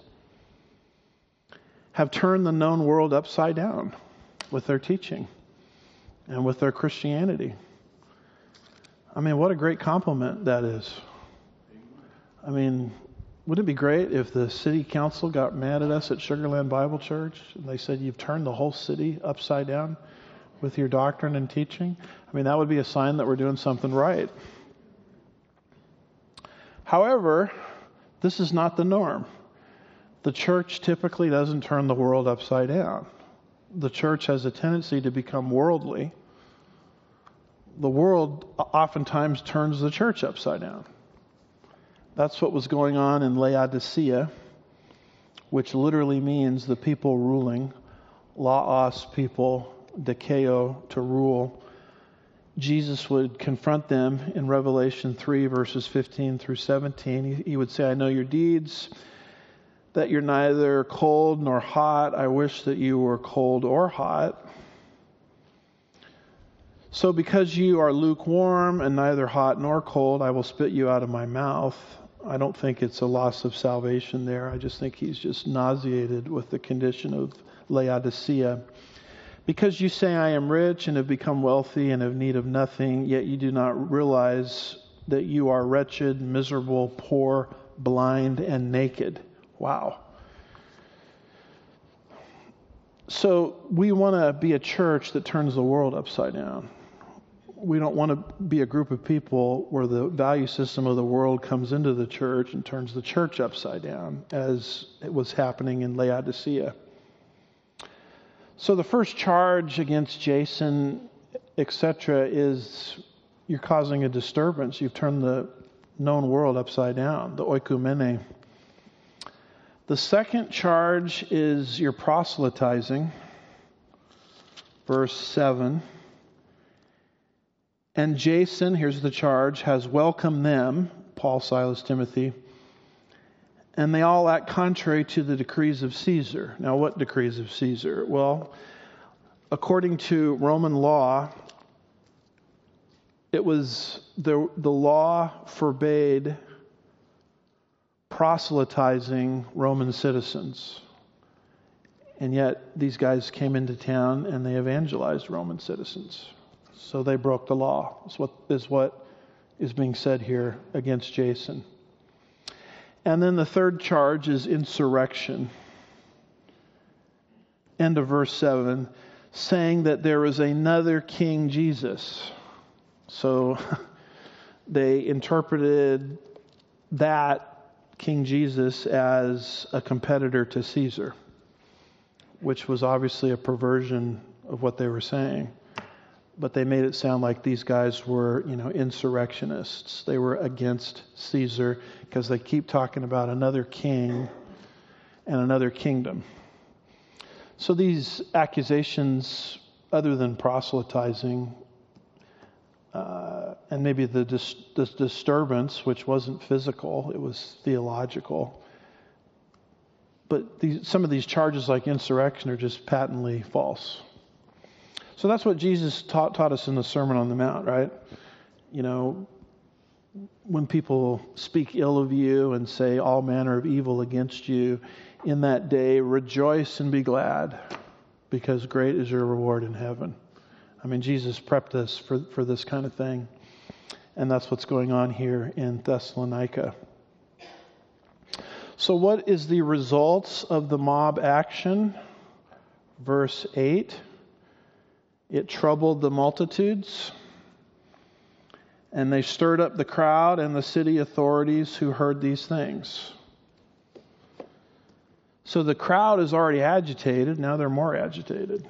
have turned the known world upside down with their teaching and with their Christianity. I mean, what a great compliment that is. I mean, wouldn't it be great if the city council got mad at us at Sugarland Bible Church and they said, you've turned the whole city upside down with your doctrine and teaching? I mean, that would be a sign that we're doing something right. However, this is not the norm. The church typically doesn't turn the world upside down. The church has a tendency to become worldly. The world oftentimes turns the church upside down. That's what was going on in Laodicea, which literally means the people ruling, laos, people, dekeo, to rule. Jesus would confront them in Revelation three, verses fifteen through seventeen. He, he would say, I know your deeds, that you're neither cold nor hot. I wish that you were cold or hot. So because you are lukewarm and neither hot nor cold, I will spit you out of my mouth. I don't think it's a loss of salvation there. I just think he's just nauseated with the condition of Laodicea. Because you say, I am rich and have become wealthy and have need of nothing, yet you do not realize that you are wretched, miserable, poor, blind, and naked. Wow. So we want to be a church that turns the world upside down. We don't want to be a group of people where the value system of the world comes into the church and turns the church upside down, as it was happening in Laodicea. So the first charge against Jason, et cetera, is you're causing a disturbance. You've turned the known world upside down, the oikumene. The second charge is you're proselytizing. Verse seven. And Jason, here's the charge, has welcomed them, Paul, Silas, Timothy, and they all act contrary to the decrees of Caesar. Now, what decrees of Caesar? Well, according to Roman law, it was the the law forbade proselytizing Roman citizens. And yet these guys came into town and they evangelized Roman citizens. So they broke the law. That's what is what is being said here against Jason. And then the third charge is insurrection. End of verse seven, saying that there is another King Jesus. So they interpreted that King Jesus as a competitor to Caesar, which was obviously a perversion of what they were saying. But they made it sound like these guys were, you know, insurrectionists. They were against Caesar because they keep talking about another king and another kingdom. So these accusations, other than proselytizing, uh, and maybe the, dis- the disturbance, which wasn't physical, it was theological. But these, some of these charges like insurrection are just patently false. So that's what Jesus taught, taught us in the Sermon on the Mount, right? You know, when people speak ill of you and say all manner of evil against you in that day, rejoice and be glad, because great is your reward in heaven. I mean, Jesus prepped us for, for this kind of thing. And that's what's going on here in Thessalonica. So what is the results of the mob action? Verse eight. It troubled the multitudes, and they stirred up the crowd and the city authorities who heard these things. So the crowd is already agitated. Now they're more agitated.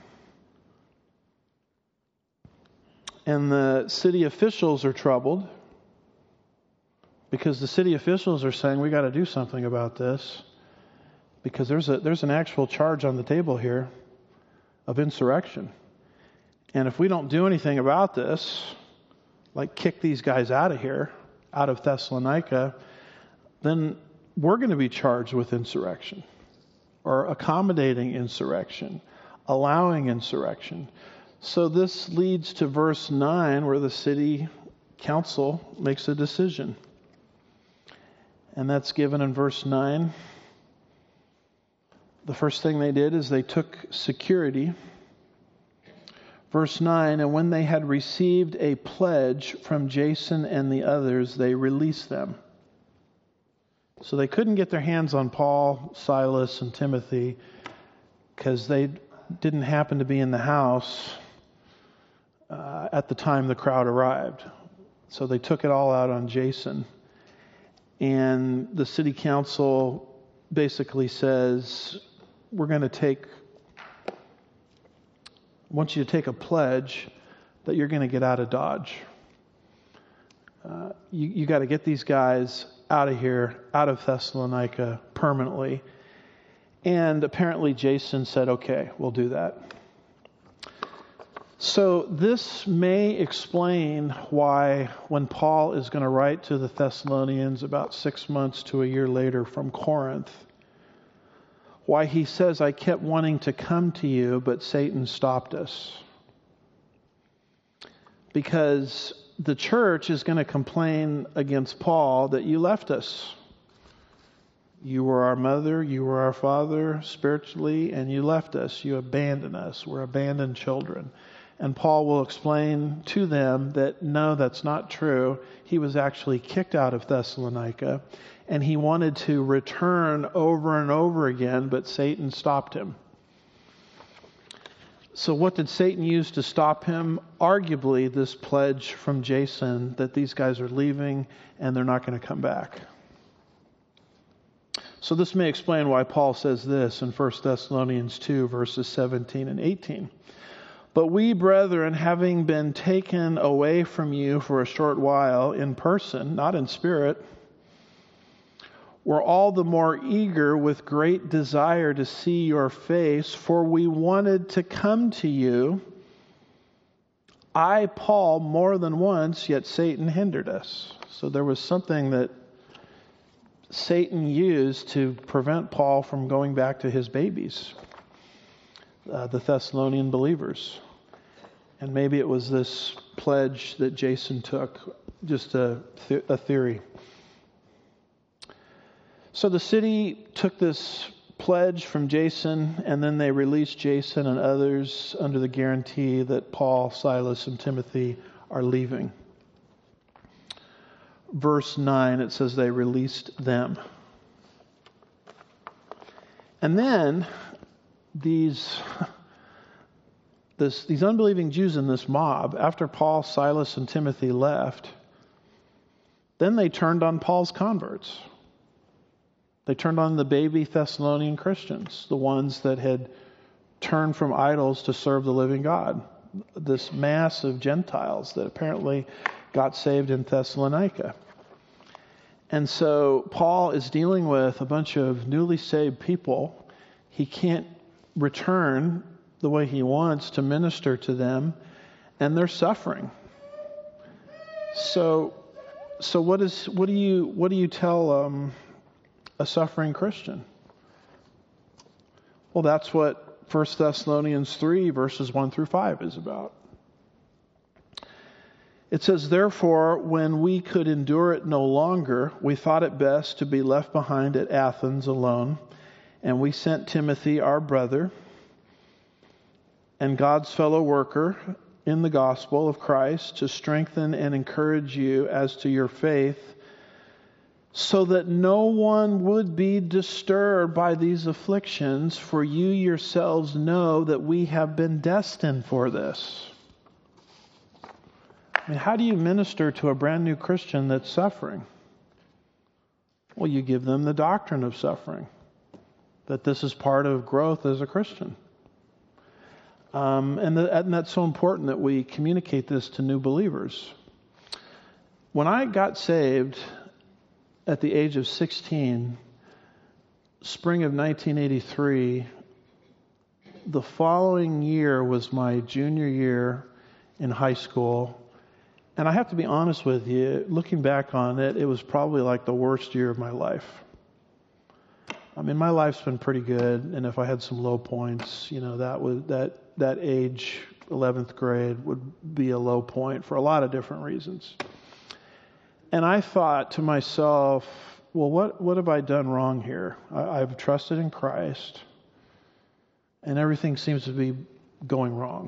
And the city officials are troubled, because the city officials are saying, we got to do something about this, because there's a there's an actual charge on the table here of insurrection. And if we don't do anything about this, like kick these guys out of here, out of Thessalonica, then we're going to be charged with insurrection, or accommodating insurrection, allowing insurrection. So this leads to verse nine, where the city council makes a decision. And that's given in verse nine. The first thing they did is they took security. Verse nine, and when they had received a pledge from Jason and the others, they released them. So they couldn't get their hands on Paul, Silas, and Timothy because they didn't happen to be in the house uh, at the time the crowd arrived. So they took it all out on Jason. And the city council basically says, we're going to take... I want you to take a pledge that you're going to get out of Dodge. Uh, you you got to get these guys out of here, out of Thessalonica permanently. And apparently Jason said, okay, we'll do that. So this may explain why when Paul is going to write to the Thessalonians about six months to a year later from Corinth, why he says, I kept wanting to come to you, but Satan stopped us. Because the church is going to complain against Paul that you left us. You were our mother, you were our father spiritually, and you left us. You abandoned us. We're abandoned children. And Paul will explain to them that no, that's not true. He was actually kicked out of Thessalonica. And he wanted to return over and over again, but Satan stopped him. So what did Satan use to stop him? Arguably, this pledge from Jason that these guys are leaving and they're not going to come back. So this may explain why Paul says this in First Thessalonians two, verses seventeen and eighteen. But we, brethren, having been taken away from you for a short while in person, not in spirit, we're all the more eager with great desire to see your face, for we wanted to come to you. I, Paul, more than once, yet Satan hindered us. So there was something that Satan used to prevent Paul from going back to his babies, uh, the Thessalonian believers. And maybe it was this pledge that Jason took, just a, th- a theory. So the city took this pledge from Jason, and then they released Jason and others under the guarantee that Paul, Silas, and Timothy are leaving. Verse nine, it says they released them. And then these, this, these unbelieving Jews in this mob, after Paul, Silas, and Timothy left, then they turned on Paul's converts. They turned on the baby Thessalonian Christians, the ones that had turned from idols to serve the living God. This mass of Gentiles that apparently got saved in Thessalonica. And so Paul is dealing with a bunch of newly saved people. He can't return the way he wants to minister to them, and they're suffering. So, so what is what do you what do you tell um, a suffering Christian? Well, that's what First Thessalonians three verses one through five is about. It says, "Therefore, when we could endure it no longer, we thought it best to be left behind at Athens alone, and we sent Timothy, our brother, and God's fellow worker in the gospel of Christ, to strengthen and encourage you as to your faith, so that no one would be disturbed by these afflictions, for you yourselves know that we have been destined for this." I mean, how do you minister to a brand new Christian that's suffering? Well, you give them the doctrine of suffering, that this is part of growth as a Christian. Um, and, the, and that's so important that we communicate this to new believers. When I got saved at the age of sixteen, spring of nineteen eighty-three, the following year was my junior year in high school. And I have to be honest with you, looking back on it, it was probably like the worst year of my life. I mean, my life's been pretty good, and if I had some low points, you know, that was that that age, eleventh grade, would be a low point for a lot of different reasons. And I thought to myself, well, what what have I done wrong here? I, I've trusted in Christ, and everything seems to be going wrong.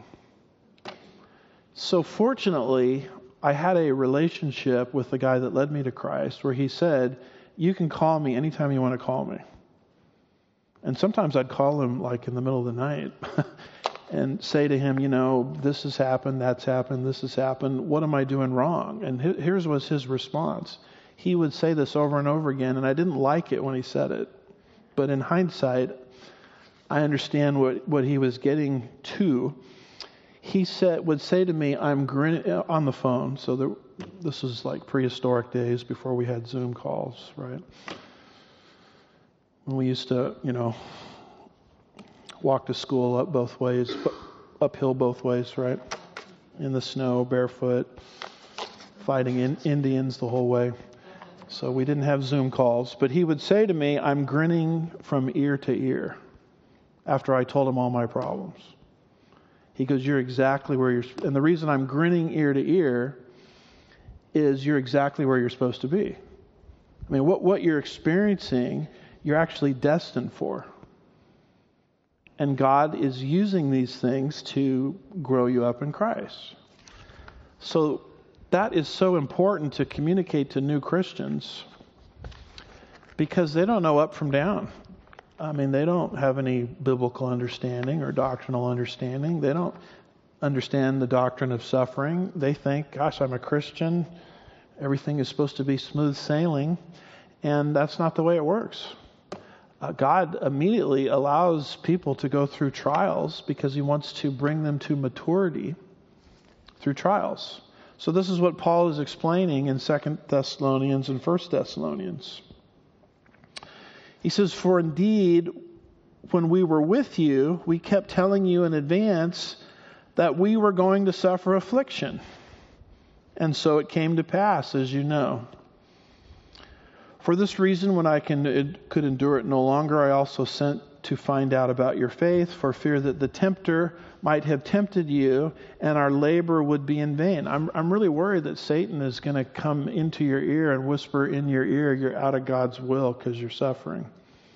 So fortunately, I had a relationship with the guy that led me to Christ where he said, "You can call me anytime you want to call me." And sometimes I'd call him like in the middle of the night and say to him, you know, this has happened, that's happened, this has happened. What am I doing wrong? And here's was his response. He would say this over and over again, and I didn't like it when he said it. But in hindsight, I understand what, what he was getting to. He said, would say to me, I'm grinning on the phone. So there, this was like prehistoric days before we had Zoom calls, right? When we used to, you know, walk to school up both ways, uphill both ways, right? In the snow, barefoot, fighting in Indians the whole way. So we didn't have Zoom calls. But he would say to me, I'm grinning from ear to ear after I told him all my problems. He goes, you're exactly where you're, and the reason I'm grinning ear to ear is you're exactly where you're supposed to be. I mean, what, what you're experiencing, you're actually destined for. And God is using these things to grow you up in Christ. So that is so important to communicate to new Christians because they don't know up from down. I mean, they don't have any biblical understanding or doctrinal understanding. They don't understand the doctrine of suffering. They think, gosh, I'm a Christian. Everything is supposed to be smooth sailing. And that's not the way it works. Uh, God immediately allows people to go through trials because he wants to bring them to maturity through trials. So this is what Paul is explaining in Second Thessalonians and First Thessalonians. He says, for indeed, when we were with you, we kept telling you in advance that we were going to suffer affliction. And so it came to pass, as you know. For this reason, when I can, it, could endure it no longer, I also sent to find out about your faith, for fear that the tempter might have tempted you, and our labor would be in vain. I'm, I'm really worried that Satan is going to come into your ear and whisper in your ear, you're out of God's will because you're suffering.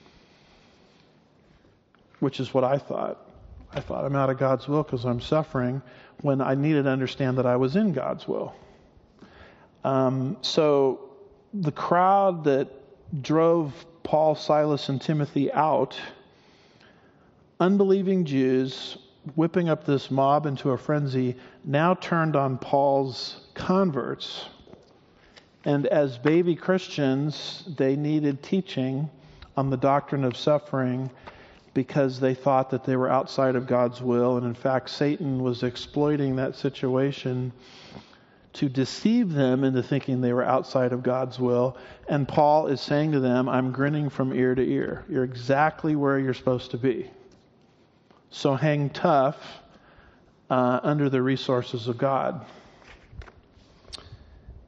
Which is what I thought. I thought I'm out of God's will because I'm suffering, when I needed to understand that I was in God's will. Um, so the crowd that drove Paul, Silas, and Timothy out, unbelieving Jews, whipping up this mob into a frenzy, now turned on Paul's converts. And as baby Christians, they needed teaching on the doctrine of suffering because they thought that they were outside of God's will. And in fact, Satan was exploiting that situation to deceive them into thinking they were outside of God's will. And Paul is saying to them, I'm grinning from ear to ear. You're exactly where you're supposed to be. So hang tough uh, under the resources of God.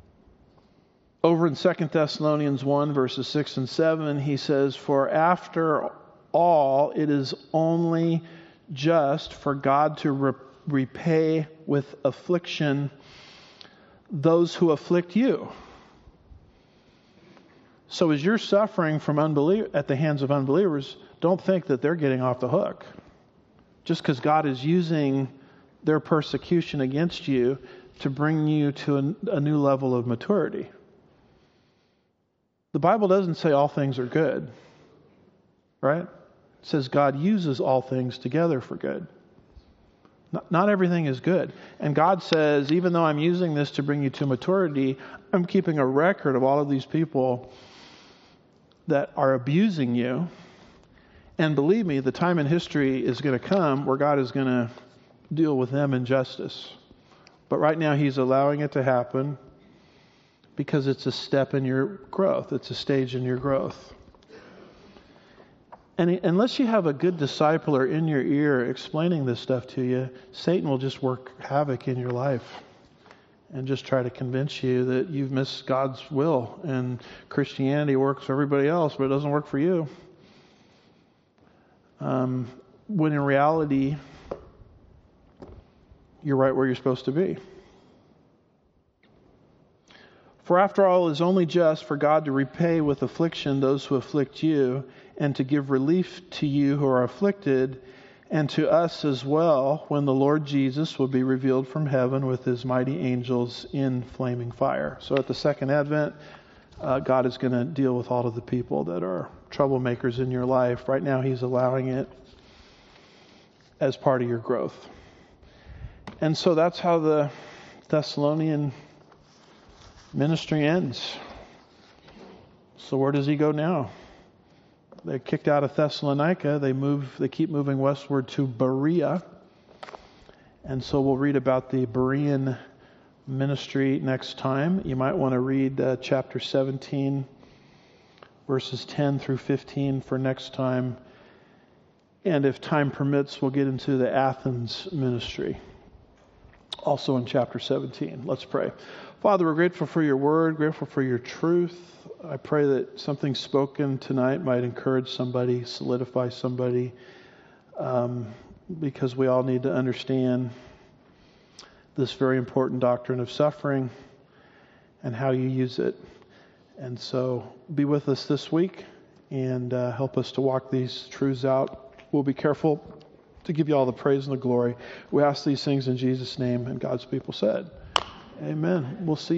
Over in Second Thessalonians one, verses six and seven, he says, "For after all, it is only just for God to re- repay with affliction those who afflict you." So as you're suffering from unbelief at the hands of unbelievers, don't think that they're getting off the hook. Just because God is using their persecution against you to bring you to a, a new level of maturity. The Bible doesn't say all things are good, right? It says God uses all things together for good. Not, not everything is good. And God says, even though I'm using this to bring you to maturity, I'm keeping a record of all of these people that are abusing you. And believe me, the time in history is going to come where God is going to deal with them in justice. But right now He's allowing it to happen because it's a step in your growth. It's a stage in your growth. And unless you have a good discipler in your ear explaining this stuff to you, Satan will just work havoc in your life and just try to convince you that you've missed God's will and Christianity works for everybody else, but it doesn't work for you. Um, when in reality, you're right where you're supposed to be. For after all, it is only just for God to repay with affliction those who afflict you, and to give relief to you who are afflicted, and to us as well, when the Lord Jesus will be revealed from heaven with His mighty angels in flaming fire. So at the second advent, uh, God is going to deal with all of the people that are troublemakers in your life. Right now, He's allowing it as part of your growth. And so that's how the Thessalonian ministry ends. So where does he go now? They're kicked out of Thessalonica. They move. They keep moving westward to Berea. And so we'll read about the Berean ministry next time. You might want to read uh, chapter seventeen, verses ten through fifteen for next time. And if time permits, we'll get into the Athens ministry, also in chapter seventeen. Let's pray. Father, we're grateful for your word, grateful for your truth. I pray that something spoken tonight might encourage somebody, solidify somebody, um, because we all need to understand this very important doctrine of suffering and how you use it. And so be with us this week and uh, help us to walk these truths out. We'll be careful to give you all the praise and the glory. We ask these things in Jesus' name, and God's people said, amen. We'll see you.